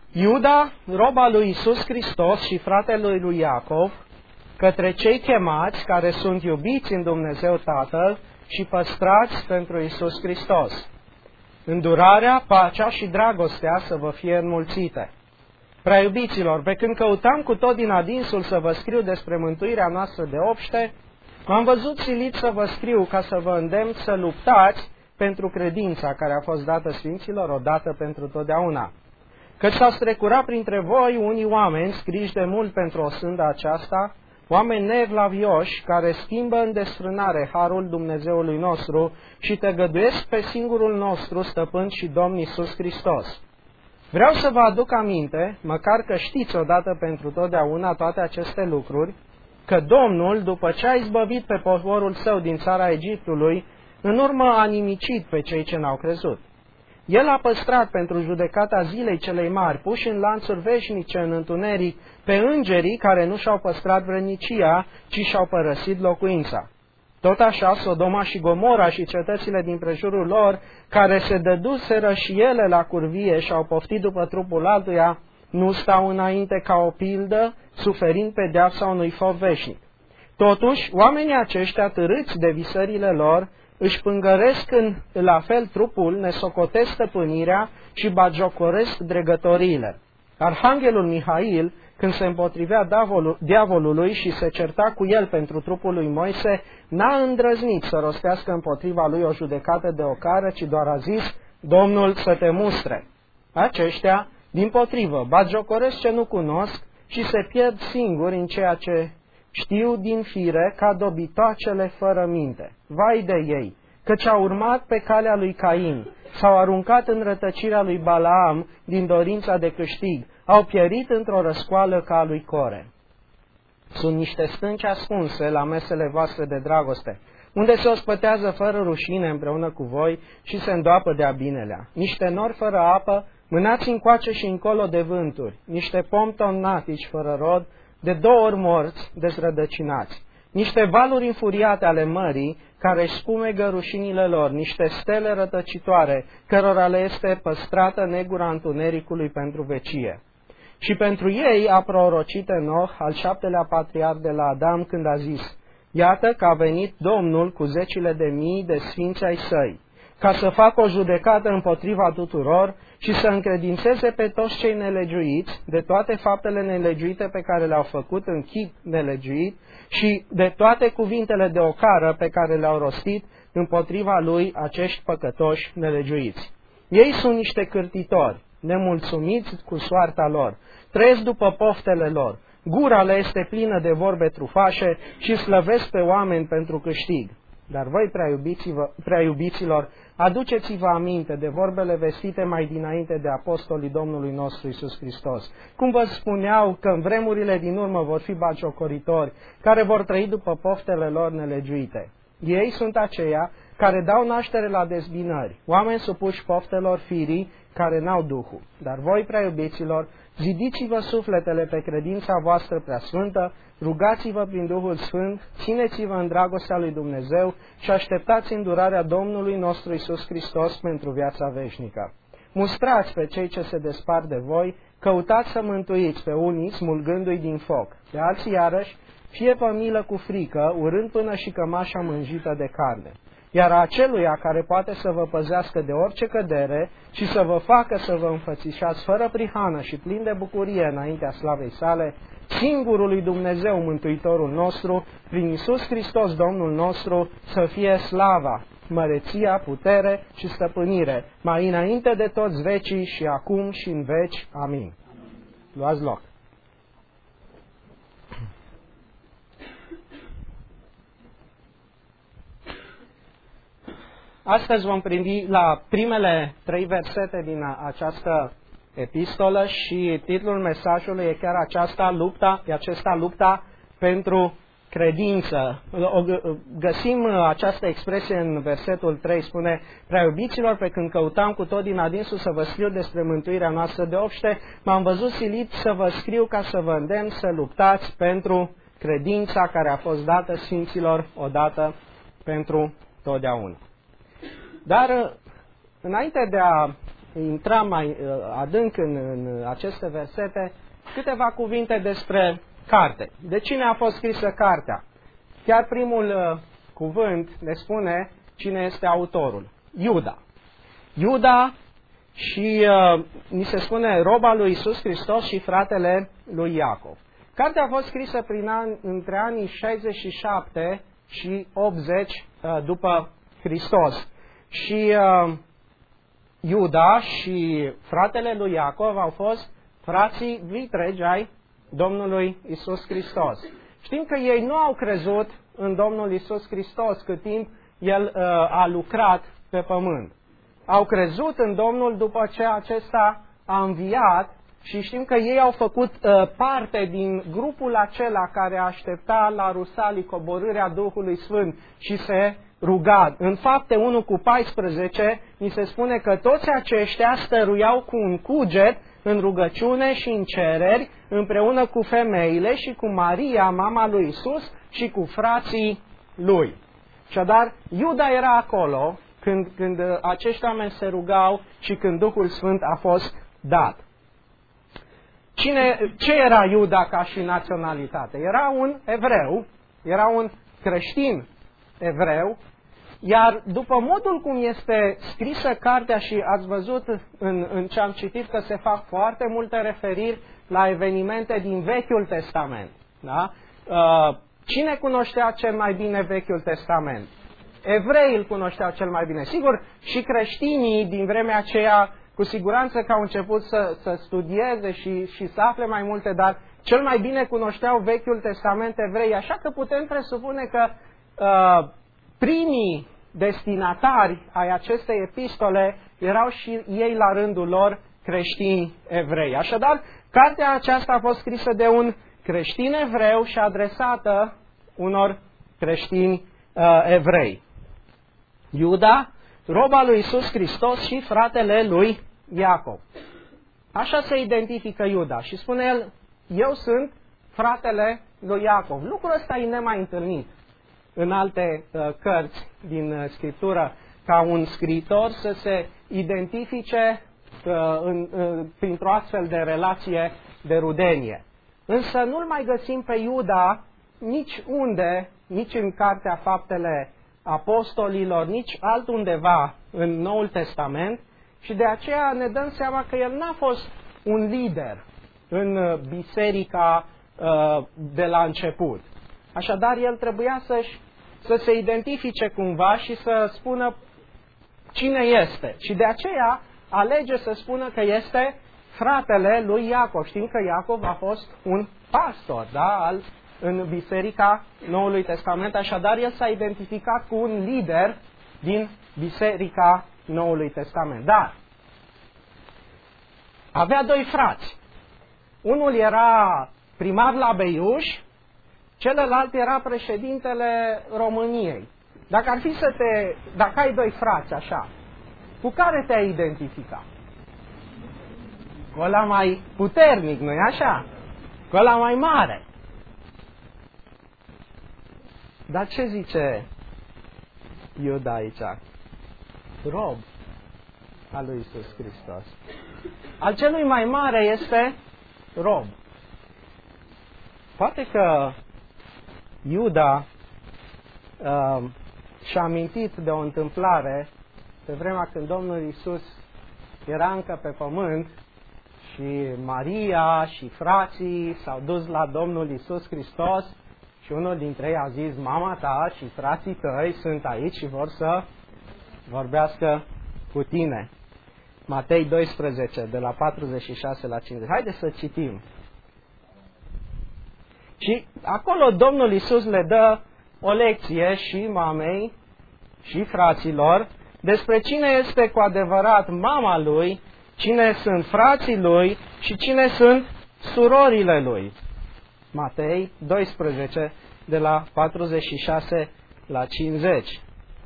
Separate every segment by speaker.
Speaker 1: Iuda, roba lui Iisus Hristos și fratele lui Iacov, către cei chemați care sunt iubiți în Dumnezeu Tatăl și păstrați pentru Iisus Hristos. Îndurarea, pacea și dragostea să vă fie înmulțite. Prea iubiților, pe când căutam cu tot din adinsul să vă scriu despre mântuirea noastră de obște, m-am văzut silit să vă scriu ca să vă îndemn să luptați pentru credința care a fost dată Sfinților odată pentru totdeauna. Căci s-au strecurat printre voi unii oameni scriși de mult pentru o sândă aceasta, oameni neevlavioși care schimbă în desfrânare harul Dumnezeului nostru și tăgăduiesc pe singurul nostru stăpân și Domn Iisus Hristos. Vreau să vă aduc aminte, măcar că știți odată pentru totdeauna toate aceste lucruri, că Domnul, după ce a izbăvit pe poporul său din țara Egiptului, în urmă a nimicit pe cei ce n-au crezut. El a păstrat pentru judecata zilei celei mari, puși în lanțuri veșnice în întuneric, pe îngerii care nu și-au păstrat vrednicia, ci și-au părăsit locuința. Tot așa, Sodoma și Gomora și cetățile din prejurul lor, care se dăduseră și ele la curvie și au poftit după trupul altuia, nu stau înainte ca o pildă, suferind pedeapsa unui foc veșnic. Totuși, oamenii aceștia, târâți de visările lor, își pângăresc la fel trupul, ne socotesc stăpânirea și bagiocoresc dregătoriile. Arhanghelul Mihail, când se împotrivea diavolului și se certa cu el pentru trupul lui Moise, n-a îndrăznit să rostească împotriva lui o judecată de ocară, ci doar a zis: Domnul să te mustre. Aceștia, dimpotrivă, bagiocoresc ce nu cunosc și se pierd singuri în ceea ce știu din fire, ca dobitoacele fără minte. Vai de ei, căci au urmat pe calea lui Cain, s-au aruncat în rătăcirea lui Balaam din dorința de câștig, au pierit într-o răscoală ca a lui Core. Sunt niște stânci ascunse la mesele voastre de dragoste, unde se ospătează fără rușine împreună cu voi și se îndoapă de-a binelea. Niște nori fără apă, mânați încoace și încolo de vânturi, niște pomi tomnatici fără rod, de 2 ori morți, dezrădăcinați, niște valuri înfuriate ale mării, care își spumegă rușinile lor, niște stele rătăcitoare, cărora le este păstrată negura întunericului pentru vecie. Și pentru ei a prorocit Enoch, al 7-lea patriarh de la Adam, când a zis: Iată că a venit Domnul cu zecile de mii de sfinți ai săi, ca să facă o judecată împotriva tuturor și să încredințeze pe toți cei nelegiuiți de toate faptele nelegiuite pe care le-au făcut în chip nelegiuit și de toate cuvintele de ocară pe care le-au rostit împotriva lui acești păcătoși nelegiuiți. Ei sunt niște cârtitori, nemulțumiți cu soarta lor, trăiesc după poftele lor, gura le este plină de vorbe trufașe și slăvesc pe oameni pentru câștig. Dar voi, prea iubiților, aduceți-vă aminte de vorbele vestite mai dinainte de apostolii Domnului nostru Iisus Hristos, cum vă spuneau că în vremurile din urmă vor fi batjocoritori, care vor trăi după poftele lor nelegiuite. Ei sunt aceia care dau naștere la dezbinări, oameni supuși poftelor firii, care n-au Duhul. Dar voi, prea iubiților, zidiți-vă sufletele pe credința voastră preasfântă, rugați-vă prin Duhul Sfânt, țineți-vă în dragostea lui Dumnezeu și așteptați îndurarea Domnului nostru Iisus Hristos pentru viața veșnică. Mustrați pe cei ce se despart de voi, căutați să mântuiți pe unii smulgându-i din foc, pe alții iarăși fie vă milă cu frică, urând până și cămașa mânjită de carne. Iar aceluia care poate să vă păzească de orice cădere și să vă facă să vă înfățișați fără prihană și plin de bucurie înaintea slavei sale, singurului Dumnezeu Mântuitorul nostru, prin Iisus Hristos Domnul nostru, să fie slava, măreția, putere și stăpânire, mai înainte de toți vecii și acum și în veci. Amin. Luați loc. Astăzi vom privi la primele 3 versete din această epistolă și titlul mesajului e chiar acesta lupta pentru credință. Găsim această expresie în versetul 3, spune: Prea iubiților, pe când căutam cu tot din adinsul să vă scriu despre mântuirea noastră de obște, m-am văzut silit să vă scriu ca să vă îndemn să luptați pentru credința care a fost dată sfinților odată pentru totdeauna. Dar înainte de a intra mai adânc în aceste versete, câteva cuvinte despre carte. De cine a fost scrisă cartea? Chiar primul cuvânt ne spune cine este autorul. Iuda. Iuda și ni se spune roba lui Iisus Hristos și fratele lui Iacov. Cartea a fost scrisă între anii 67 și 80 după Hristos. Și Iuda și fratele lui Iacov au fost frații vitregi ai Domnului Iisus Hristos. Știm că ei nu au crezut în Domnul Iisus Hristos cât timp El a lucrat pe pământ. Au crezut în Domnul după ce acesta a înviat și știm că ei au făcut parte din grupul acela care aștepta la Rusalii coborârea Duhului Sfânt și se ruga. În Fapte 1:14 ni se spune că toți aceștia stăruiau cu un cuget în rugăciune și în cereri, împreună cu femeile și cu Maria, mama lui Isus, și cu frații lui. Așadar, Iuda era acolo când acești oameni se rugau și când Duhul Sfânt a fost dat. Ce era Iuda ca și naționalitate? Era un evreu, era un creștin evreu, iar după modul cum este scrisă cartea și ați văzut în ce am citit că se fac foarte multe referiri la evenimente din Vechiul Testament. Da? Cine cunoștea cel mai bine Vechiul Testament? Evreii îl cunoșteau cel mai bine. Sigur, și creștinii din vremea aceea, cu siguranță că au început să studieze și să afle mai multe, dar cel mai bine cunoșteau Vechiul Testament evrei, așa că putem presupune că primii destinatari ai acestei epistole erau și ei la rândul lor creștini evrei. Așadar, cartea aceasta a fost scrisă de un creștin evreu și adresată unor creștini evrei. Iuda, roba lui Iisus Hristos și fratele lui Iacov. Așa se identifică Iuda și spune el, eu sunt fratele lui Iacov. Lucrul ăsta e nemai întâlnit în alte cărți din Scriptură, ca un scriitor să se identifice printr-o astfel de relație de rudenie. Însă nu-l mai găsim pe Iuda nici unde, nici în Cartea Faptele Apostolilor, nici altundeva în Noul Testament și de aceea ne dăm seama că el n-a fost un lider în biserica de la început. Așadar, el trebuia să se identifice cumva și să spună cine este. Și de aceea alege să spună că este fratele lui Iacov. Știm că Iacov a fost un pastor, da, în biserica Noului Testament. Așadar, el s-a identificat cu un lider din biserica Noului Testament. Dar avea doi frați. Unul era primar la Beiuș, celălalt era președintele României. Dacă ai doi frați așa, cu care te-ai identifica? Cu ăla mai puternic, nu-i așa? Cu ăla mai mare. Dar ce zice Iuda aici? Rob al lui Iisus Hristos. Al celui mai mare este rob. Poate că Iuda și-a amintit de o întâmplare pe vremea când Domnul Iisus era încă pe pământ și Maria și frații s-au dus la Domnul Iisus Hristos și unul dintre ei a zis, mama ta și frații tăi sunt aici și vor să vorbească cu tine. Matei 12, de la 46 la 50. Haideți să citim. Și acolo Domnul Iisus le dă o lecție și mamei și fraților despre cine este cu adevărat mama lui, cine sunt frații lui și cine sunt surorile lui. Matei 12, de la 46 la 50.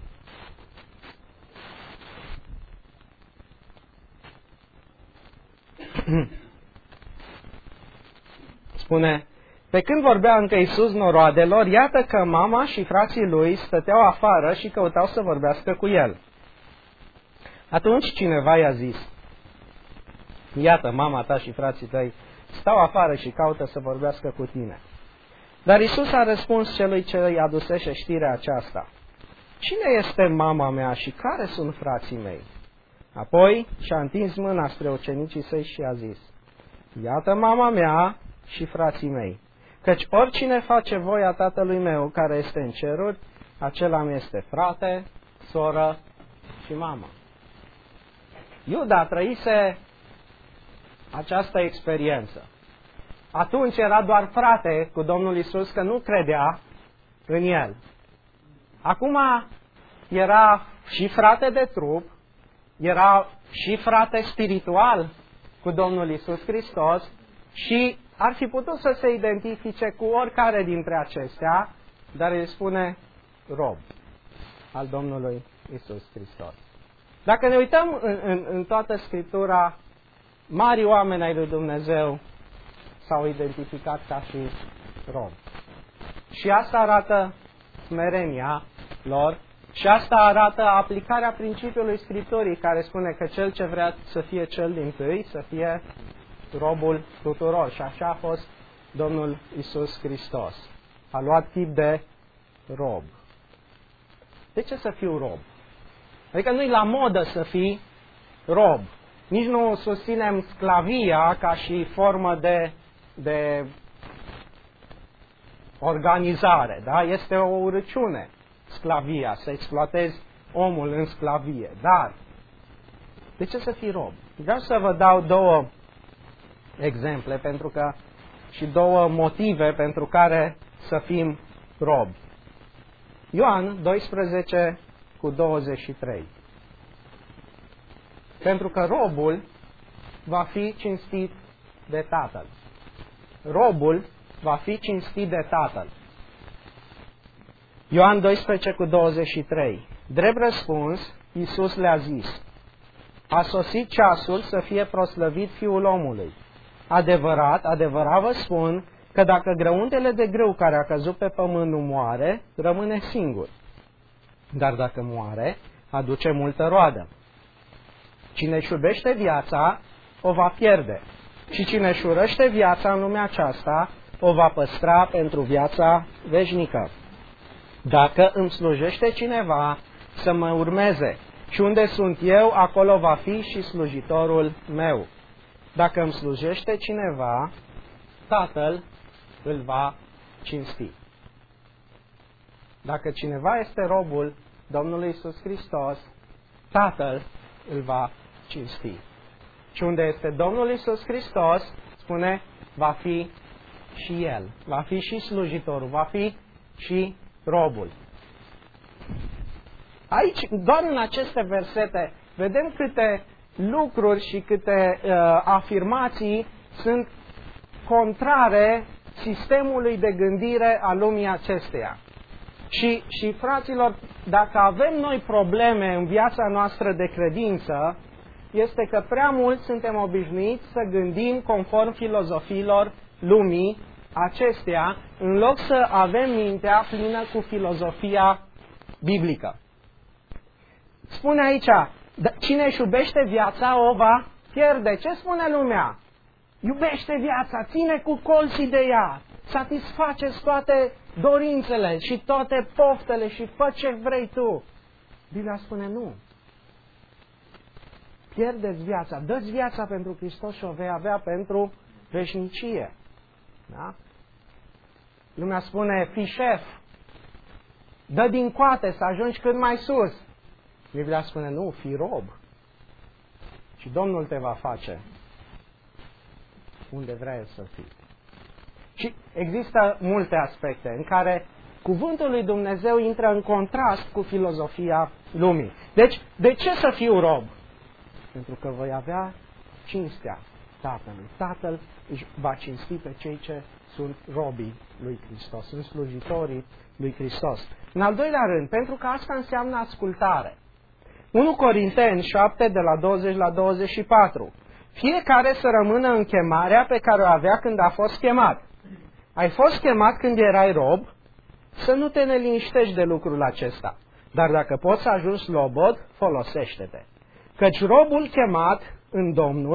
Speaker 1: Spune, pe când vorbea încă Iisus noroadelor, iată că mama și frații lui stăteau afară și căutau să vorbească cu el. Atunci cineva i-a zis, Iată, mama ta și frații tăi stau afară și caută să vorbească cu tine. Dar Iisus a răspuns celui ce îi adusese știrea aceasta: cine este mama mea și care sunt frații mei? Apoi și-a întins mâna spre ucenicii săi și a zis: iată mama mea și frații mei, căci oricine face voia Tatălui meu care este în ceruri, acela mi este frate, soră și mamă. Iuda trăise această experiență. Atunci era doar frate cu Domnul Iisus, că nu credea în El. Acum era și frate de trup, era și frate spiritual cu Domnul Iisus Hristos și ar fi putut să se identifice cu oricare dintre acestea, dar îi spune rob al Domnului Iisus Hristos. Dacă ne uităm în toată Scriptura, mari oameni ai lui Dumnezeu s-au identificat ca și rob. Și asta arată smerenia lor și asta arată aplicarea principiului Scripturii, care spune că cel ce vrea să fie cel dintâi, să fie robul tuturor. Și așa a fost Domnul Iisus Hristos. A luat tip de rob. De ce să fiu rob? Adică nu-i la modă să fii rob. Nici nu susținem sclavia ca și formă de organizare. Da? Este o urăciune, sclavia, să exploatezi omul în sclavie. Dar, de ce să fii rob? Vreau să vă dau două exemple și două motive pentru care să fim robi. Ioan 12:23. Pentru că robul va fi cinstit de Tatăl. Robul va fi cinstit de Tatăl. Ioan 12:23. Drept răspuns, Iisus le-a zis: a sosit ceasul să fie proslăvit Fiul omului. Adevărat, adevărat vă spun că dacă grăuntele de grâu care a căzut pe pământ nu moare, rămâne singur. Dar dacă moare, aduce multă roadă. Cine își iubește viața, o va pierde. Și cine își urăște viața în lumea aceasta, o va păstra pentru viața veșnică. Dacă îmi slujește cineva, să mă urmeze. Și unde sunt eu, acolo va fi și slujitorul meu. Dacă îmi slujește cineva, Tatăl îl va cinsti. Dacă cineva este robul Domnului Iisus Hristos, Tatăl îl va cinsti. Și unde este Domnul Iisus Hristos, spune, va fi și El. Va fi și slujitorul, va fi și robul. Aici, doar în aceste versete, vedem câte lucruri și câte afirmații sunt contrare sistemului de gândire a lumii acesteia. Și fraților, dacă avem noi probleme în viața noastră de credință, este că prea mult suntem obișnuiți să gândim conform filozofiilor lumii acesteia, în loc să avem mintea plină cu filozofia biblică. Spune aici, cine își iubește viața o va pierde. Ce spune lumea? Iubește viața, ține cu colții de ea, satisfaceți toate dorințele și toate poftele și fă ce vrei tu. Biblia spune nu. Pierdeți viața, dă-ți viața pentru Hristos și o vei avea pentru veșnicie. Da? Lumea spune, fii șef, dă din coate să ajungi cât mai sus. Biblia spune, nu, fii rob. Și Domnul te va face unde vrea El să fii. Și există multe aspecte în care cuvântul lui Dumnezeu intră în contrast cu filozofia lumii. Deci, de ce să fiu rob? Pentru că voi avea cinstea Tatălui. Tatăl își va cinsti pe cei ce sunt robii lui Hristos, sunt slujitorii lui Hristos. În al doilea rând, pentru că asta înseamnă ascultare. 1 Corinteni 7, de la 20 la 24. Fiecare să rămână în chemarea pe care o avea când a fost chemat. Ai fost chemat când erai rob, să nu te neliniștești de lucrul acesta. Dar dacă poți să ajungi slobod, folosește-te. Căci robul chemat în Domnul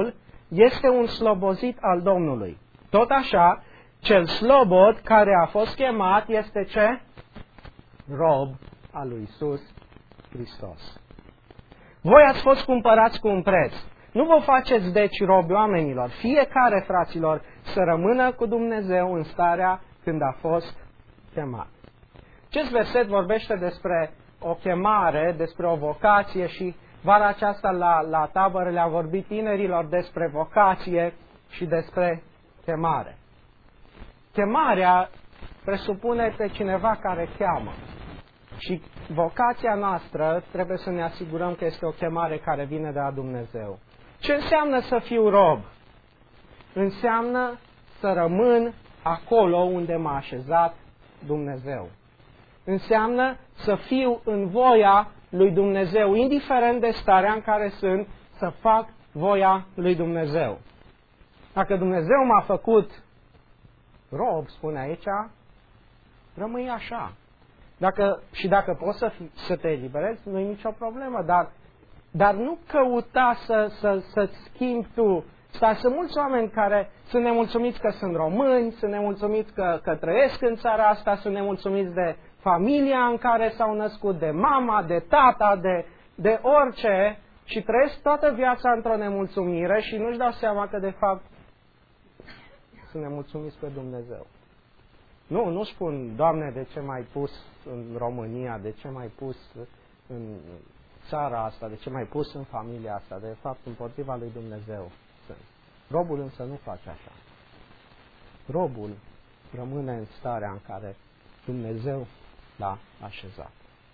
Speaker 1: este un slobozit al Domnului. Tot așa, cel slobod care a fost chemat este ce? Rob al lui Iisus Hristos. Voi ați fost cumpărați cu un preț. Nu vă faceți deci robi oamenilor. Fiecare, fraților, să rămână cu Dumnezeu în starea când a fost chemat. Acest verset vorbește despre o chemare, despre o vocație și vara aceasta la tabără le-a vorbit tinerilor despre vocație și despre chemare. Chemarea presupune pe cineva care cheamă. Și vocația noastră trebuie să ne asigurăm că este o chemare care vine de la Dumnezeu. Ce înseamnă să fiu rob? Înseamnă să rămân acolo unde m-a așezat Dumnezeu. Înseamnă să fiu în voia lui Dumnezeu, indiferent de starea în care sunt, să fac voia lui Dumnezeu. Dacă Dumnezeu m-a făcut rob, spune aici, rămâi așa. Dacă poți să te eliberezi, nu e nicio problemă, dar nu căuta să-ți schimbi tu. Sunt mulți oameni care sunt nemulțumiți că sunt români, sunt nemulțumiți că trăiesc în țara asta, sunt nemulțumiți de familia în care s-au născut, de mama, de tata, de orice și trăiesc toată viața într-o nemulțumire și nu-și dau seama că de fapt sunt nemulțumiți pe Dumnezeu. Nu spun, Doamne, de ce m-ai pus în România, de ce m-ai pus în țara asta, de ce m-ai pus în familia asta, de fapt împotriva lui Dumnezeu sunt. Robul însă nu face așa. Robul rămâne în starea în care Dumnezeu l-a așezat.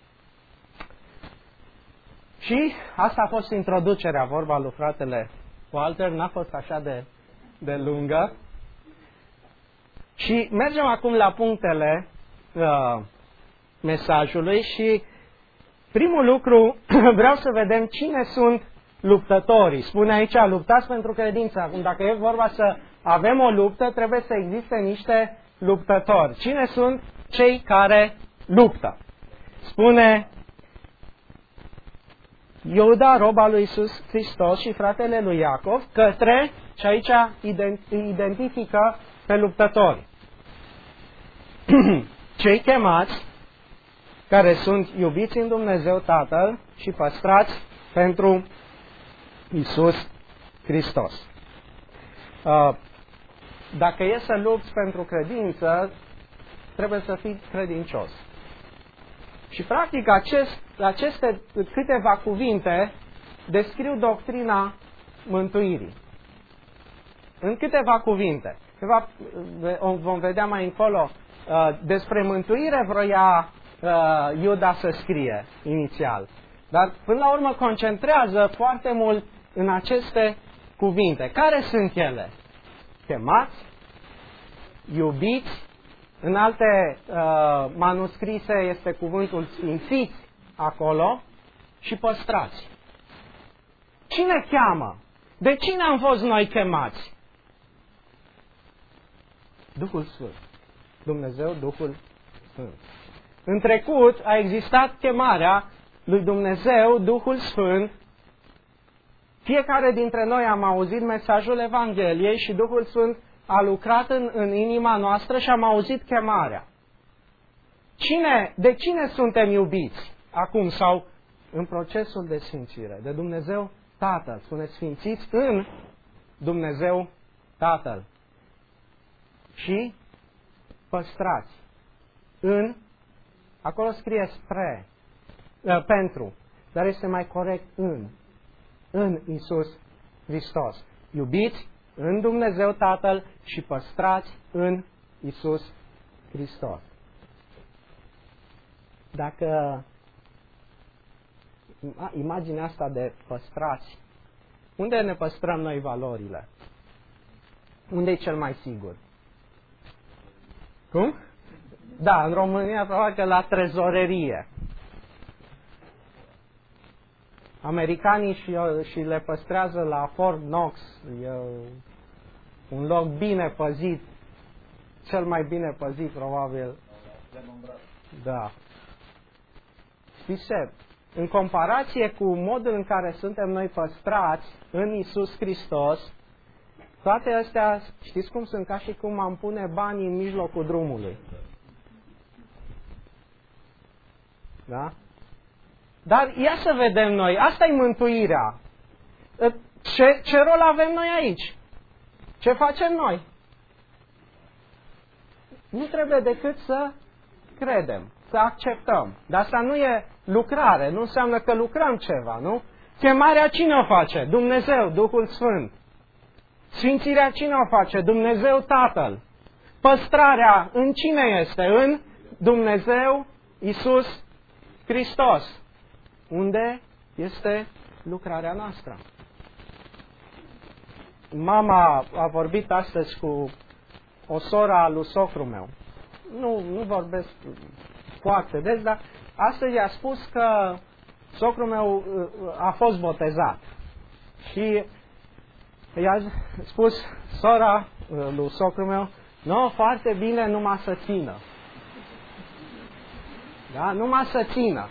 Speaker 1: Și asta a fost introducerea, vorba lui fratele Walter, n-a fost așa de lungă. Și mergem acum la punctele mesajului și primul lucru, vreau să vedem cine sunt luptătorii. Spune aici, luptați pentru credință. Acum, dacă e vorba să avem o luptă, trebuie să existe niște luptători. Cine sunt cei care luptă? Spune Iuda, roba lui Iisus Hristos și fratele lui Iacov, către, și aici identifică pe luptători. Cei chemați, care sunt iubiți în Dumnezeu Tatăl și păstrați pentru Iisus Hristos. Dacă e să lupți pentru credință, trebuie să fii credincios. Și practic aceste câteva cuvinte descriu doctrina mântuirii. În câteva cuvinte. Vom vedea mai încolo. Despre mântuire vroia Iuda să scrie inițial. Dar până la urmă concentrează foarte mult în aceste cuvinte. Care sunt ele? Chemați, iubiți, în alte manuscrise este cuvântul sfințiți acolo și păstrați. Cine cheamă? De cine am fost noi chemați? Duhul Sfânt. Dumnezeu, Duhul Sfânt. În trecut a existat chemarea lui Dumnezeu, Duhul Sfânt. Fiecare dintre noi am auzit mesajul Evangheliei și Duhul Sfânt a lucrat în inima noastră și am auzit chemarea. De cine suntem iubiți acum sau în procesul de sfințire? De Dumnezeu Tatăl. Spuneți sfințiți în Dumnezeu Tatăl. Și păstrați acolo scrie spre, pentru, dar este mai corect în Iisus Hristos. Iubiți în Dumnezeu Tatăl și păstrați în Iisus Hristos. Dacă imaginea asta de păstrați, unde ne păstrăm noi valorile? Unde e cel mai sigur? Cum? Da, în România probabil că la trezorerie. Americanii și le păstrează la Fort Knox. E un loc bine păzit. Cel mai bine păzit, probabil. Da. Știți ce? În comparație cu modul în care suntem noi păstrați în Iisus Hristos, toate astea, știți cum sunt? Ca și cum am pune banii în mijlocul drumului. Da? Dar ia să vedem noi, asta e mântuirea. Ce rol avem noi aici? Ce facem noi? Nu trebuie decât să credem, să acceptăm. Dar asta nu e lucrare, nu înseamnă că lucrăm ceva, nu? Chemarea cine o face? Dumnezeu, Duhul Sfânt. Sfințirea cine o face? Dumnezeu Tatăl. Păstrarea în cine este? În Dumnezeu Iisus Hristos. Unde este lucrarea noastră? Mama a vorbit astăzi cu o soră a lui socru meu. Nu vorbesc foarte des, dar astăzi i-a spus că socrul meu a fost botezat. Și i-a spus sora lui socrul meu, nu, foarte bine, numai să țină. Da? Numai să țină.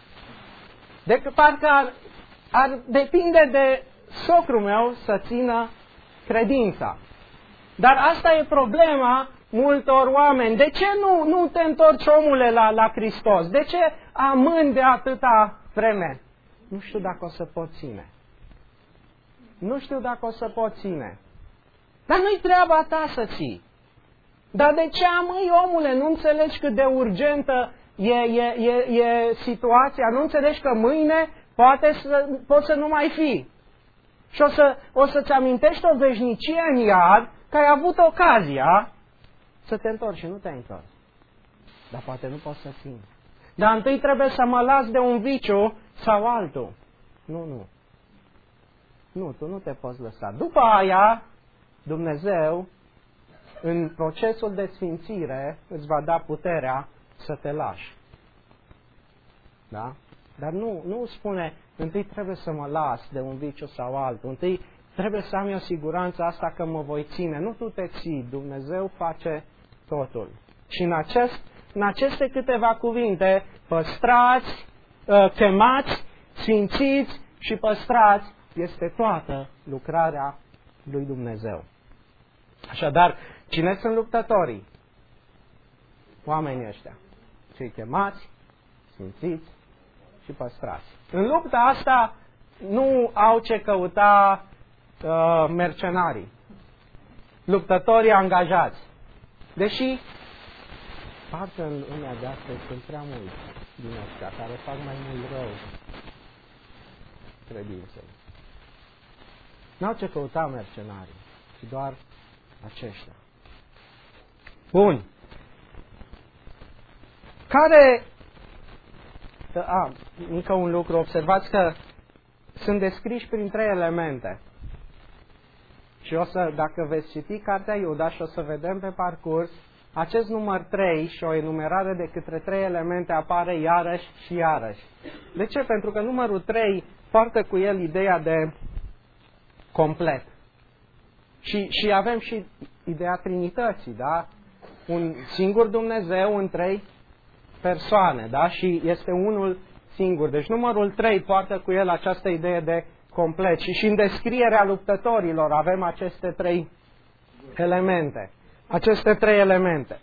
Speaker 1: Parcă ar depinde de socrul meu să țină credința. Dar asta e problema multor oameni. De ce nu te întorci, omule, la Hristos? De ce amâni de atâta vreme? Nu știu dacă o să pot ține. Nu știu dacă o să pot ține. Dar nu-i treaba ta să ții. Dar de ce amâi, omule? Nu înțelegi cât de urgentă e situația? Nu înțelegi că mâine poți să nu mai fi? Și o să-ți amintești o veșnicie în iad că ai avut ocazia să te întorci și nu te-ai întors. Dar poate nu poți să țin. Dar întâi trebuie să mă las de un viciu sau altul. Nu. Nu, tu nu te poți lăsa. După aia, Dumnezeu, în procesul de sfințire, îți va da puterea să te lași. Da? Dar nu spune, întâi trebuie să mă las de un viciu sau altul, întâi trebuie să am eu siguranța asta că mă voi ține. Nu tu te ții, Dumnezeu face totul. Și în aceste câteva cuvinte, păstrați, chemați, sfințiți și păstrați, este toată lucrarea lui Dumnezeu. Așadar, cine sunt luptătorii? Oamenii ăștia. Cei chemați, sfințiți și păstrați. În lupta asta nu au ce căuta mercenarii, luptătorii angajați. Deși, parcă în lumea de astăzi sunt prea mulți din ăștia care fac mai mult rău credinței. N-au ce căuta mercenarii, ci doar aceștia. Bun. Încă un lucru, observați că sunt descriși prin 3 elemente. Și dacă veți citi cartea Iuda și o să vedem pe parcurs, acest număr 3 și o enumerare de câte 3 elemente apare iarăși și iarăși. De ce? Pentru că numărul 3 poartă cu el ideea de complet. Și avem și ideea Trinității, da? Un singur Dumnezeu în 3 persoane, da? Și este unul singur. Deci numărul 3 poartă cu el această idee de complet. Și în descrierea luptătorilor avem aceste 3 elemente. Aceste 3 elemente.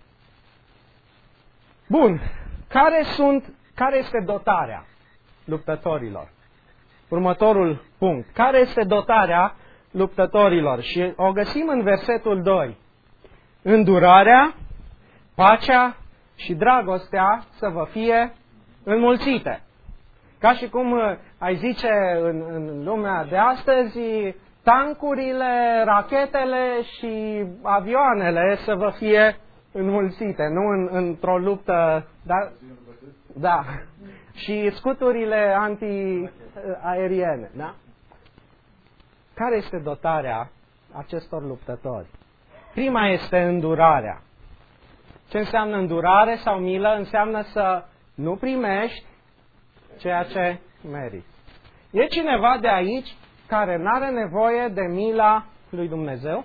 Speaker 1: Bun. Care este dotarea luptătorilor? Următorul punct. Care este dotarea luptătorilor? Și o găsim în versetul 2. Îndurarea, pacea și dragostea să vă fie înmulțite. Ca și cum ai zice în lumea de astăzi, tancurile, rachetele și avioanele să vă fie înmulțite, nu într-o luptă, da, și scuturile antiaeriene, da? Care este dotarea acestor luptători? Prima este îndurarea. Ce înseamnă îndurare sau milă? Înseamnă să nu primești ceea ce meriți. E cineva de aici care nu are nevoie de mila lui Dumnezeu?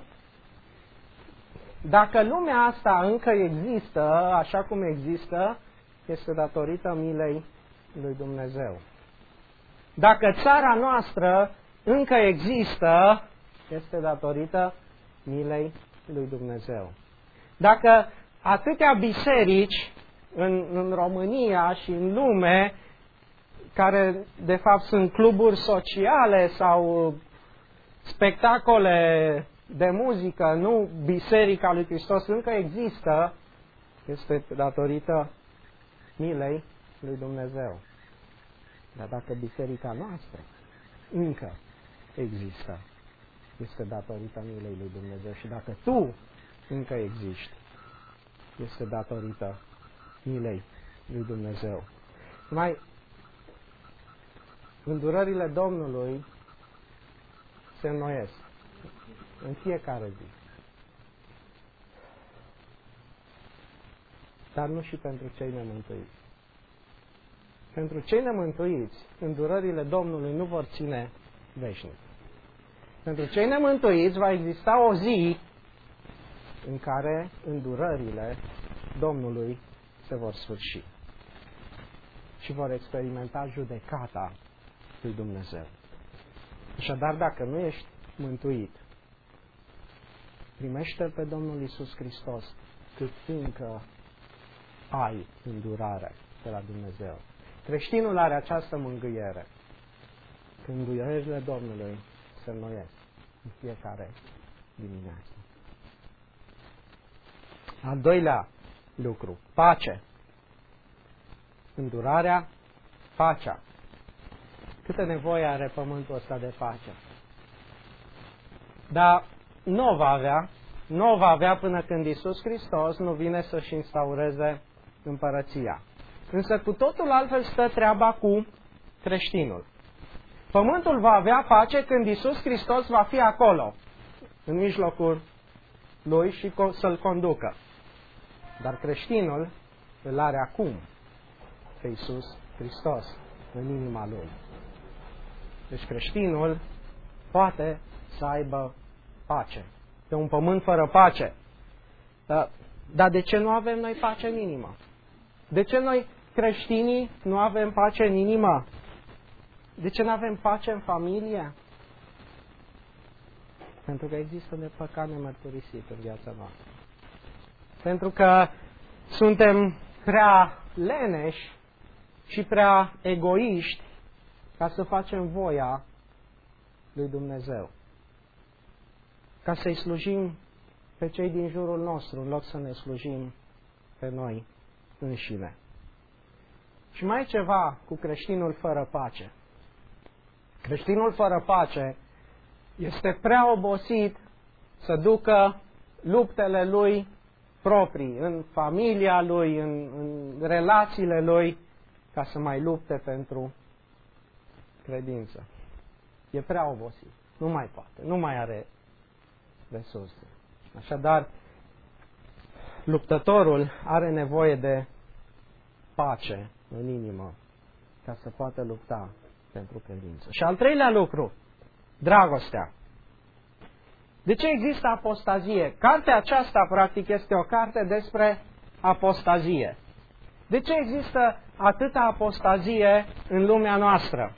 Speaker 1: Dacă lumea asta încă există, așa cum există, este datorită milei lui Dumnezeu. Dacă țara noastră încă există, este datorită milei lui Dumnezeu. Dacă atâtea biserici în România și în lume, care de fapt sunt cluburi sociale sau spectacole de muzică, nu Biserica lui Hristos încă există, este datorită milei lui Dumnezeu. Dar dacă biserica noastră încă există, este datorită milei lui Dumnezeu. Și dacă tu încă existi, este datorită milei lui Dumnezeu. Mai îndurările Domnului se înnoiesc în fiecare zi. Dar nu și pentru cei nemântuiți. Pentru cei nemântuiți, îndurările Domnului nu vor ține veșnic. Pentru cei nemântuiți va exista o zi în care îndurările Domnului se vor sfârși și vor experimenta judecata lui Dumnezeu. Așadar, dacă nu ești mântuit, primește pe Domnul Iisus Hristos cât încă ai îndurare de la Dumnezeu. Creștinul are această mângâiere. Când îndurările Domnului se înnoiesc în fiecare dimineață. Al doilea lucru, pace. Îndurarea, pacea. Câtă nevoie are pământul ăsta de pace. Dar nu o va avea până când Iisus Hristos nu vine să-și instaureze împărăția. Însă cu totul altfel stă treaba cu creștinul. Pământul va avea pace când Iisus Hristos va fi acolo, în mijlocul lui și să-l conducă. Dar creștinul îl are acum pe Iisus Hristos în inima lui. Deci creștinul poate să aibă pace. Pe un pământ fără pace. Dar de ce nu avem noi pace în inimă? De ce noi creștinii nu avem pace în inimă? De ce nu avem pace în familie? Pentru că există de păcat nemărturisit în viața noastră. Pentru că suntem prea leneși și prea egoiști ca să facem voia lui Dumnezeu. Ca să-i slujim pe cei din jurul nostru, în loc să ne slujim pe noi înșine. Și mai e ceva cu creștinul fără pace. Creștinul fără pace este prea obosit să ducă luptele lui proprii, în familia lui, în relațiile lui, ca să mai lupte pentru credință. E prea obosit. Nu mai poate. Nu mai are resurse. Așadar, luptătorul are nevoie de pace în inimă ca să poată lupta pentru credință. Și al treilea lucru, dragostea. De ce există apostazie? Cartea aceasta, practic, este o carte despre apostazie. De ce există atâta apostazie în lumea noastră?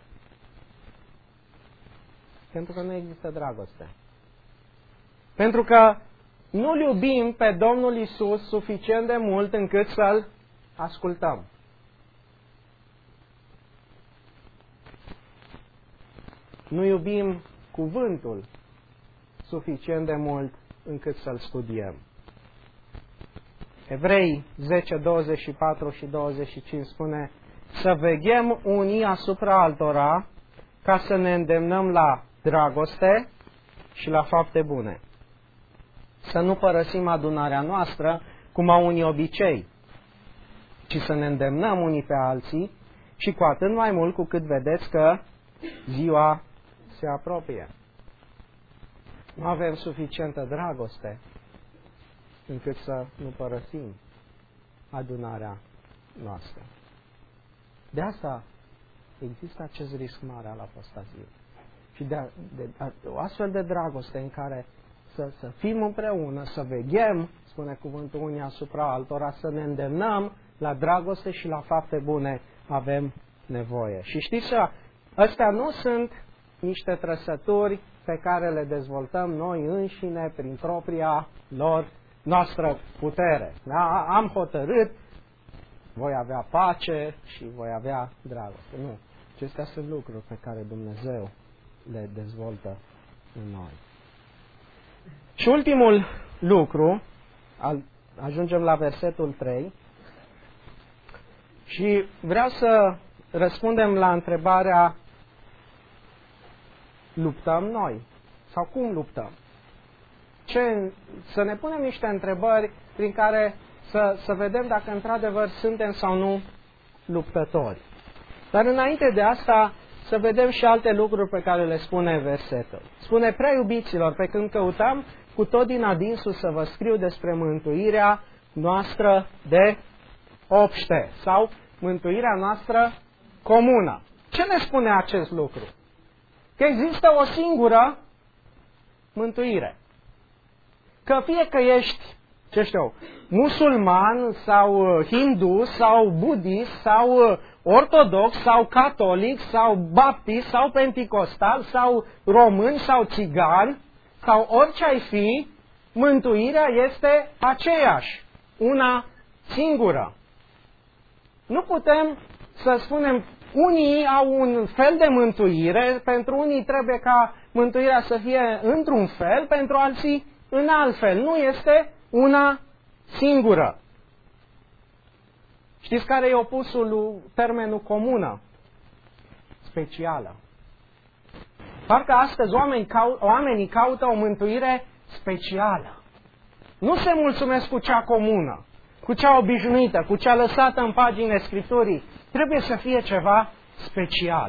Speaker 1: Pentru că nu există dragoste. Pentru că nu-L iubim pe Domnul Iisus suficient de mult încât să-L ascultăm. Nu iubim cuvântul suficient de mult încât să-l studiem. Evrei 10, 24 și 25 spune: să veghem unii asupra altora ca să ne îndemnăm la dragoste și la fapte bune. Să nu părăsim adunarea noastră cum au unii obicei, ci să ne îndemnăm unii pe alții și cu atât mai mult cu cât vedeți că ziua se apropie. Nu avem suficientă dragoste încât să nu părăsim adunarea noastră. De asta există acest risc mare al apostaziei. Și de o astfel de dragoste în care să fim împreună, să veghem, spune cuvântul, unii asupra altora, să ne îndemnăm la dragoste și la fapte bune, avem nevoie. Și știți ce? Astea nu sunt niște trăsături pe care le dezvoltăm noi înșine prin propria noastră putere. Da? Am hotărât, voi avea pace și voi avea dragoste. Nu. Acestea sunt lucruri pe care Dumnezeu le dezvoltă în noi. Și ultimul lucru, ajungem la versetul 3, și vreau să răspundem la întrebarea: luptăm noi? Sau cum luptăm? Să ne punem niște întrebări prin care să vedem dacă într-adevăr suntem sau nu luptători. Dar înainte de asta, să vedem și alte lucruri pe care le spune versetul. Spune: prea iubiților, pe când căutam cu tot din adinsul să vă scriu despre mântuirea noastră de obște sau mântuirea noastră comună. Ce ne spune acest lucru? Că există o singură mântuire. Că fie că ești, ce știu, musulman sau hindu sau budist sau ortodox sau catolic sau baptist sau penticostal sau român sau țigan sau orice ai fi, mântuirea este aceeași, una singură. Nu putem să spunem unii au un fel de mântuire, pentru unii trebuie ca mântuirea să fie într-un fel, pentru alții în alt fel. Nu este una singură. Știți care e opusul termenul specială? Parcă astăzi oamenii caută o mântuire specială. Nu se mulțumesc cu cea comună, cu cea obișnuită, cu cea lăsată în paginile Scripturii. Trebuie să fie ceva special.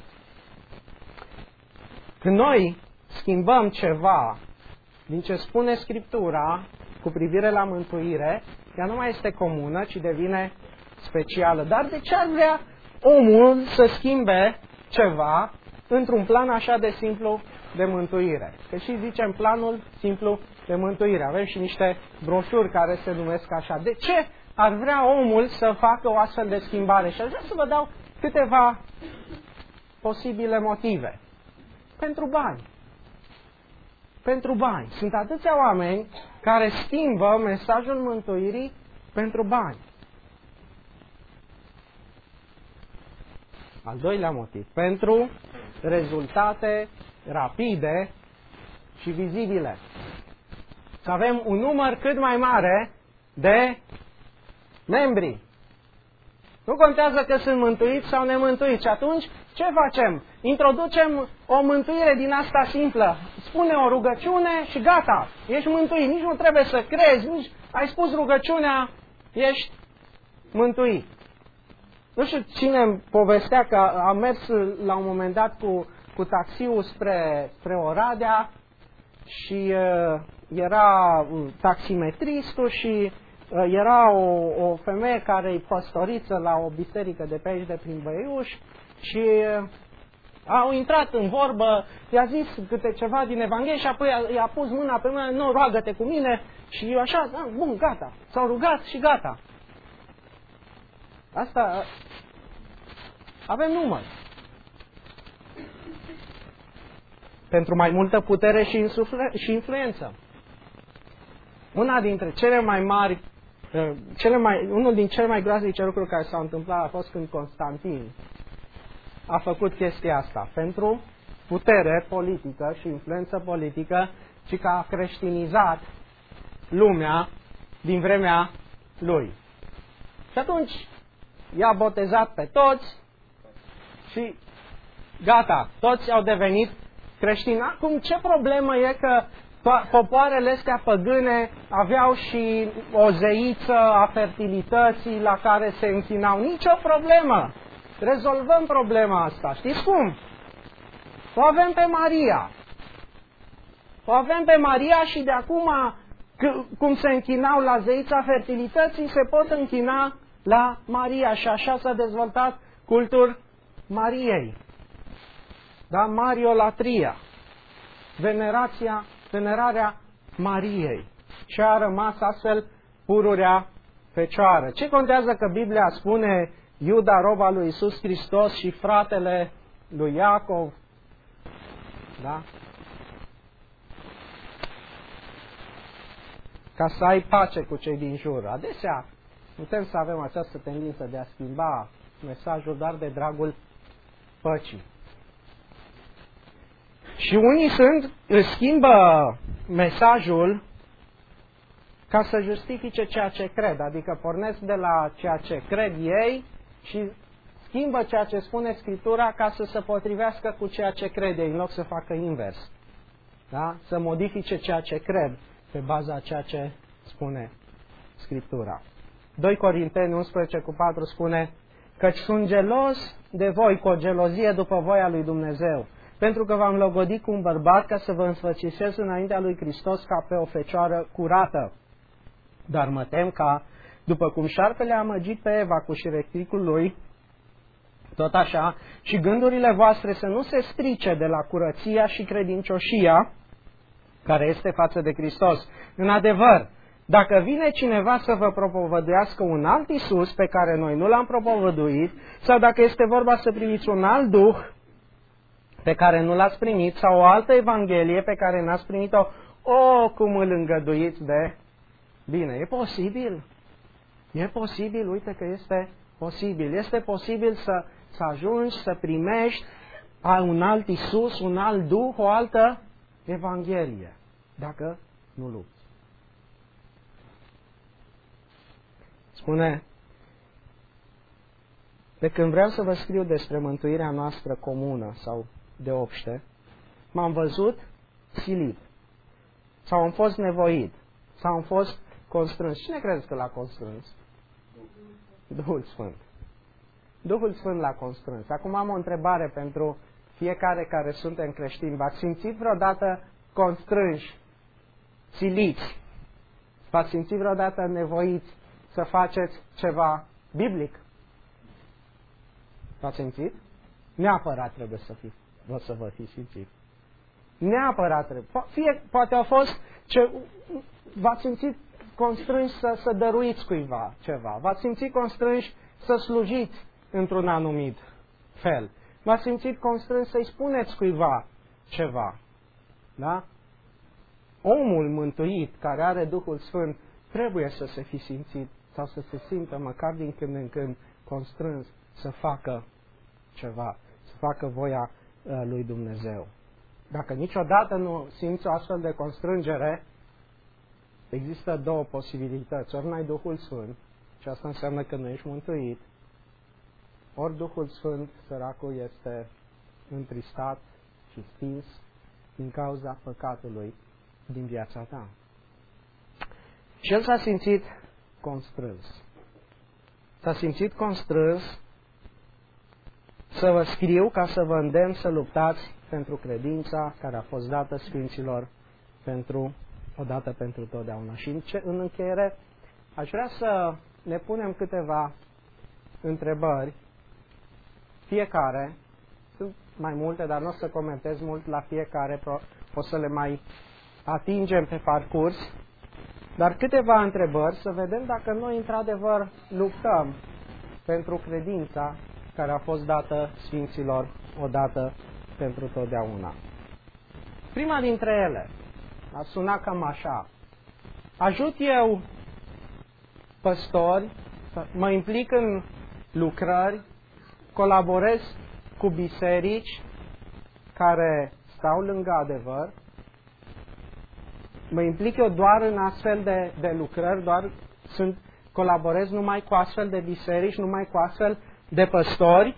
Speaker 1: Când noi schimbăm ceva din ce spune Scriptura cu privire la mântuire, ea nu mai este comună, ci devine specială. Dar de ce ar vrea omul să schimbe ceva într-un plan așa de simplu de mântuire? Că și zicem planul simplu de mântuire. Avem și niște broșuri care se numesc așa. De ce ar vrea omul să facă o astfel de schimbare? Și aș vrea să vă dau câteva posibile motive. Pentru bani. Pentru bani. Sunt atâția oameni care schimbă mesajul mântuirii pentru bani. Al doilea motiv. Pentru rezultate rapide și vizibile. Să avem un număr cât mai mare de membri. Nu contează că sunt mântuiți sau nemântuiți. Și atunci, ce facem? Introducem o mântuire din asta simplă. Spune o rugăciune și gata, ești mântuit. Nici nu trebuie să crezi, nici ai spus rugăciunea, ești mântuit. Nu știu cine îmi povestea că a mers la un moment dat cu taxiul spre Oradea și era taximetristul și era o femeie care e păstoriță la o biserică de pe aici, de prin Băiuș, și au intrat în vorbă, i-a zis câte ceva din Evanghelie și apoi i-a pus mâna pe mână: nu, roagă-te cu mine, și eu așa, bun, gata, s-au rugat și gata. Asta, avem număr. Pentru mai multă putere și influență. Una dintre cele mai mari, unul din cele mai groaznice lucruri care s-au întâmplat a fost când Constantin a făcut chestia asta. Pentru putere politică și influență politică, și că a creștinizat lumea din vremea lui. Și atunci i-a botezat pe toți și gata, toți au devenit creștini. Acum, ce problemă e că popoarele astea păgâne aveau și o zeiță a fertilității la care se închinau? Nicio problemă. Rezolvăm problema asta. Știți cum? O avem pe Maria. O avem pe Maria și de acum, cum se închinau la zeița fertilității, se pot închina la Maria. Și așa s-a dezvoltat cultul Mariei. Da? Mariolatria. Venerarea Mariei. Și a rămas astfel pururea fecioară. Ce contează că Biblia spune Iuda, rob al lui Iisus Hristos, și fratele lui Iacov? Da? ca să ai pace cu cei din jur. Adesea putem să avem această tendință de a schimba mesajul doar de dragul păcii. Și unii schimbă mesajul ca să justifice ceea ce cred, adică pornesc de la ceea ce cred ei și schimbă ceea ce spune Scriptura ca să se potrivească cu ceea ce crede, în loc să facă invers. Da? Să modifice ceea ce cred pe baza ceea ce spune Scriptura. 2 Corinteni 11:4 spune: căci sunt gelos de voi cu o gelozie după voia lui Dumnezeu, pentru că v-am logodit cu un bărbat ca să vă însfățisez înaintea lui Hristos ca pe o fecioară curată. Dar mă tem ca, după cum șarpele a amăgit pe Eva cu șireticul lui, tot așa, și gândurile voastre să nu se strice de la curăția și credincioșia care este față de Hristos. În adevăr, dacă vine cineva să vă propovăduiască un alt Iisus pe care noi nu l-am propovăduit, sau dacă este vorba să primiți un alt Duh pe care nu l-ați primit, sau o altă Evanghelie pe care n-ați primit-o, cum îl îngăduiți de bine. E posibil? E posibil, uite că este posibil. Este posibil să ajungi să primești un alt Iisus, un alt Duh, o altă Evanghelie, dacă nu lupți. Spune: de când vreau să vă scriu despre mântuirea noastră comună sau de obște, m-am văzut silit, sau am fost nevoit, sau am fost constrâns. Cine crezi că l-a constrâns? Duhul Sfânt. Duhul Sfânt l-a constrâns. Acum am o întrebare pentru fiecare care suntem creștini. V-ați simțit vreodată constrânși, siliți? V-ați simțit vreodată nevoiți să faceți ceva biblic? V-ați simțit? Neapărat trebuie să vă fi simțit. Neapărat trebuie. Poate a fost v-ați simțit constrânși să dăruiți cuiva ceva. V-ați simțit constrânși să slujiți într-un anumit fel. V-ați simțit constrâns să-i spuneți cuiva ceva. Da? Omul mântuit care are Duhul Sfânt trebuie să se fi simțit sau să se simtă măcar din când în când constrâns să facă ceva, să facă voia lui Dumnezeu. Dacă niciodată nu simți o astfel de constrângere, există două posibilități. Ori n-ai Duhul Sfânt, și asta înseamnă că nu ești mântuit, ori Duhul Sfânt, săracul, este întristat și stins din cauza păcatului din viața ta. Și el s-a simțit constrâns. S-a simțit constrâns să vă scriu ca să vă îndemn să luptați pentru credința care a fost dată Sfinților odată pentru totdeauna. Și în încheiere aș vrea să ne punem câteva întrebări, fiecare, sunt mai multe, dar nu o să comentez mult la fiecare, o să le mai atingem pe parcurs, dar câteva întrebări să vedem dacă noi într-adevăr luptăm pentru credința care a fost dată Sfinților odată pentru totdeauna. Prima dintre ele a sunat cam așa: ajut eu păstori, mă implic în lucrări, colaborez cu biserici care stau lângă adevăr, mă implic eu doar în astfel de lucrări, colaborez numai cu astfel de biserici, numai cu astfel de păstori,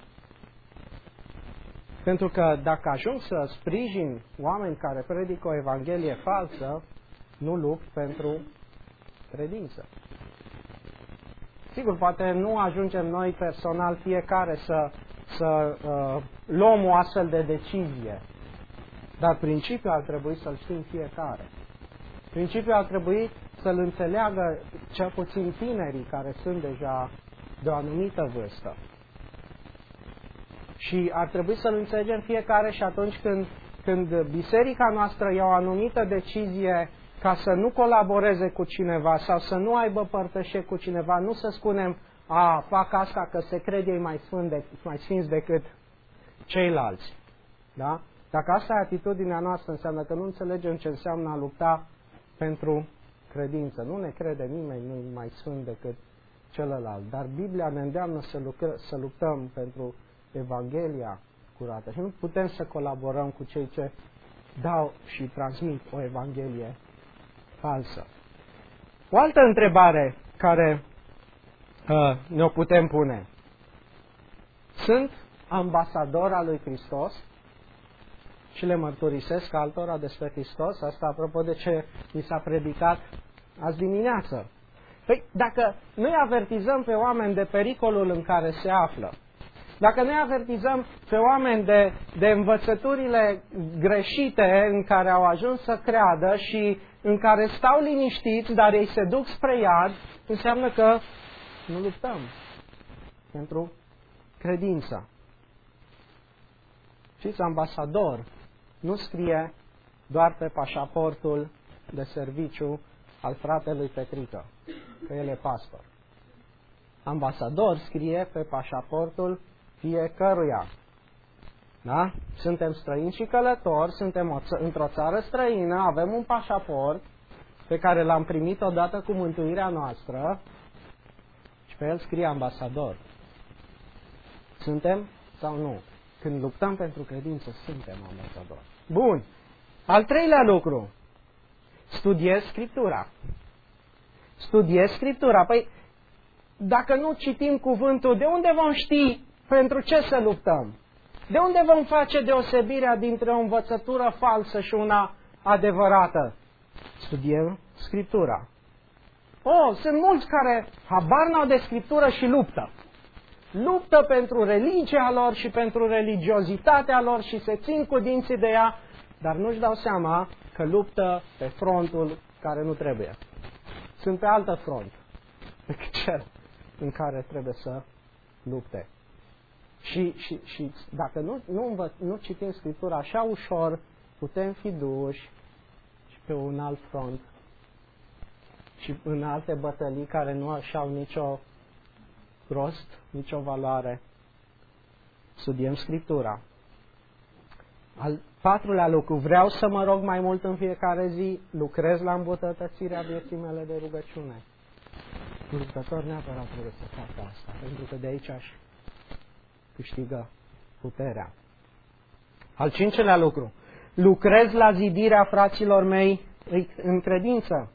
Speaker 1: pentru că dacă ajung să sprijin oameni care predică o evanghelie falsă, nu lupt pentru credință. Sigur, poate nu ajungem noi personal fiecare să luăm o astfel de decizie, dar principiul ar trebui să-l știm fiecare. Principiul ar trebui să-l înțeleagă cel puțin tinerii care sunt deja de o anumită vârstă. Și ar trebui să-l înțelegem fiecare și atunci când biserica noastră ia o anumită decizie ca să nu colaboreze cu cineva sau să nu aibă părtășie cu cineva, nu să spunem: fac asta că se crede ei mai sfinți decât ceilalți. Da? Dacă asta e atitudinea noastră, înseamnă că nu înțelegem ce înseamnă a lupta pentru credință. Nu ne crede nimeni, nu mai sfânt decât celălalt. Dar Biblia ne îndeamnă să luptăm pentru Evanghelia curată. Și nu putem să colaborăm cu cei ce dau și transmit o Evanghelie falsă. O altă întrebare care ne-o putem pune. Sunt ambasador al lui Hristos și le mărturisesc altora despre Hristos? Asta apropo de ce mi s-a predicat azi dimineață. Păi, dacă noi avertizăm pe oameni de pericolul în care se află, dacă noi avertizăm pe oameni de învățăturile greșite în care au ajuns să creadă și în care stau liniștiți, dar ei se duc spre iad, înseamnă că nu luptăm pentru credință. Știți, ambasador nu scrie doar pe pașaportul de serviciu al fratelui Petrică, că el e pastor. Ambasador scrie pe pașaportul fiecăruia. Da? Suntem străini și călători, suntem într-o țară străină, avem un pașaport pe care l-am primit odată cu mântuirea noastră și pe el scrie ambasador. Suntem sau nu? Când luptăm pentru credință, suntem ambasadori. Bun. Al treilea lucru. Studiez Scriptura. Studiez Scriptura. Păi, dacă nu citim cuvântul, de unde vom ști pentru ce să luptăm? De unde vom face deosebirea dintre o învățătură falsă și una adevărată? Studiem Scriptura. Sunt mulți care habar n-au de Scriptură și luptă. Luptă pentru religia lor și pentru religiozitatea lor și se țin cu dinții de ea, dar nu-și dau seama că luptă pe frontul care nu trebuie. Sunt pe altă front decât cel în care trebuie să lupte. Și dacă nu citim Scriptura așa ușor, putem fi duși și pe un alt front și în alte bătălii care nu așa-au nicio rost, nicio valoare. Studiem Scriptura. Al patrulea lucru, vreau să mă rog mai mult în fiecare zi, lucrez la îmbunătățirea vieții mele de rugăciune. Un luptător neapărat trebuie să facă asta, pentru că de aici își câștigă puterea. Al cincelea lucru, lucrez la zidirea fraților mei în credință.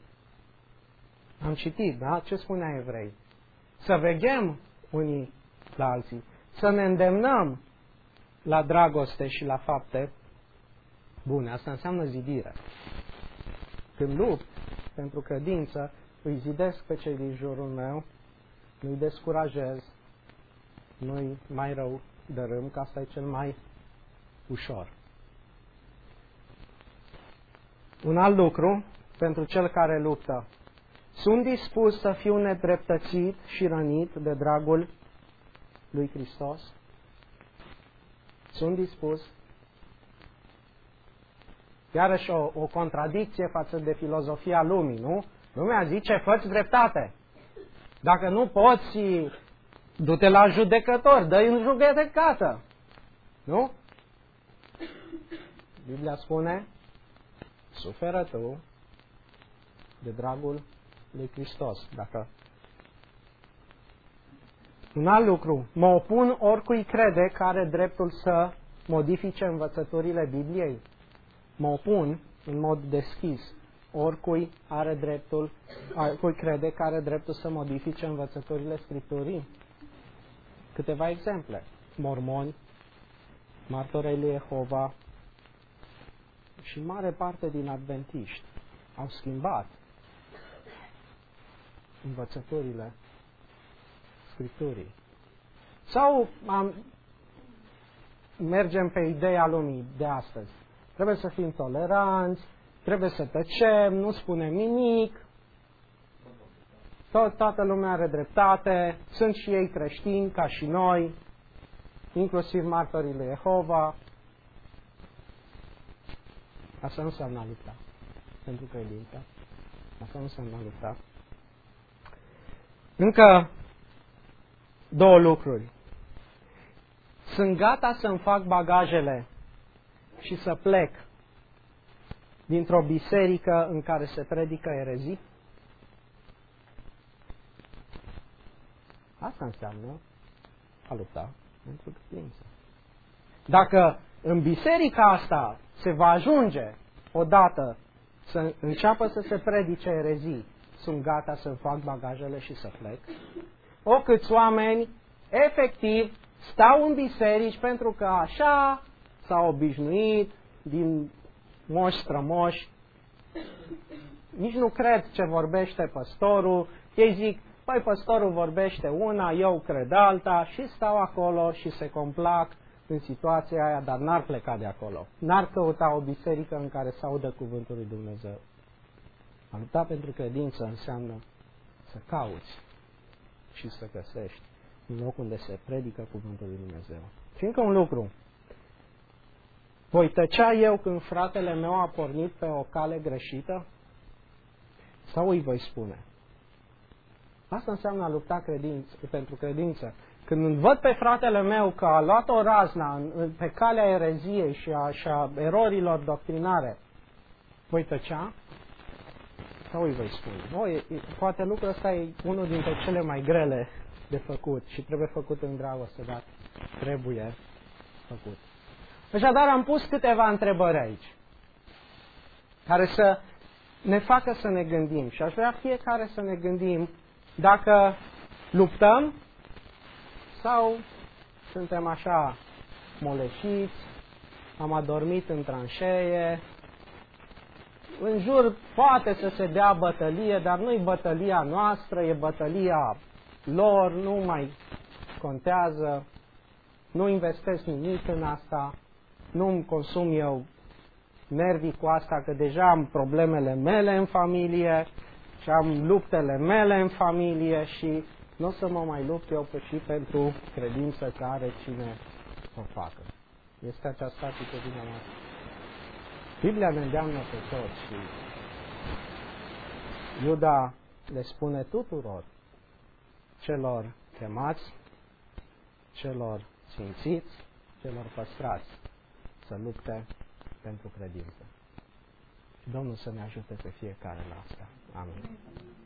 Speaker 1: Am citit, da? Ce spunea Evrei? Să veghem unii la alții, să ne îndemnăm la dragoste și la fapte bune. Asta înseamnă zidire. Când lupt pentru credință, îi zidesc pe cei din jurul meu, nu-i descurajez, nu-i mai rău dărâm, că asta e cel mai ușor. Un alt lucru, pentru cel care luptă, sunt dispus să fiu nedreptățit și rănit de dragul lui Hristos? Sunt dispus? Iarăși o contradicție față de filozofia lumii, nu? Lumea zice, fă-ți dreptate. Dacă nu poți, du-te la judecător, dă-i în judecată. Nu? Biblia spune, suferă tu de dragul lui Hristos. Un alt lucru, mă opun oricui crede că are dreptul să modifice învățăturile Bibliei. Mă opun în mod deschis oricui crede că are dreptul să modifice învățăturile Scripturii. Câteva exemple. Mormoni, martorii lui Jehova și mare parte din adventiști au schimbat învățăturile Scripturii. Sau mergem pe ideea lumii de astăzi. Trebuie să fim toleranți, trebuie să tăcem, nu spunem nimic, toată lumea are dreptate, sunt și ei creștini ca și noi, inclusiv martorii lui Jehova. Asta nu înseamnă a lupta pentru credință. Asta nu înseamnă a lupta. Încă două lucruri. Sunt gata să-mi fac bagajele și să plec dintr-o biserică în care se predică erezii? Asta înseamnă a lupta pentru credință. Dacă în biserica asta se va ajunge odată să înceapă să se predice erezii, sunt gata să fac bagajele și să plec. O câți oameni efectiv stau în biserici pentru că așa s-au obișnuit din moși strămoși, nici nu cred ce vorbește păstorul, ei zic, păi păstorul vorbește una, eu cred alta și stau acolo și se complac în situația aia, dar n-ar pleca de acolo. N-ar căuta o biserică în care să audă cuvântul lui Dumnezeu. A lupta pentru credință înseamnă să cauți și să găsești în locul unde se predică cuvântul lui Dumnezeu. Și încă un lucru. Voi tăcea eu când fratele meu a pornit pe o cale greșită? Sau îi voi spune? Asta înseamnă a lupta pentru credință. Când văd pe fratele meu că a luat o razna pe calea ereziei și a erorilor doctrinare, voi tăcea? Sau îi voi spune? Poate lucrul ăsta e unul dintre cele mai grele de făcut și trebuie făcut în dragoste, dar trebuie făcut. Așadar am pus câteva întrebări aici, care să ne facă să ne gândim și aș vrea fiecare să ne gândim dacă luptăm sau suntem așa moleșiți, am adormit în tranșee, în jur poate să se dea bătălie, dar nu-i bătălia noastră, e bătălia lor, nu mai contează, nu investesc nimic în asta, nu-mi consum eu nervii cu asta, că deja am problemele mele în familie și am luptele mele în familie și nu o să mă mai lupt eu și pentru credință că are cine o facă. Este această atitudinea noastră. Biblia ne îndeamnă pe toți și Iuda le spune tuturor celor chemați, celor sfințiți, celor păstrați să lupte pentru credință. Domnul să ne ajute pe fiecare la asta. Amin.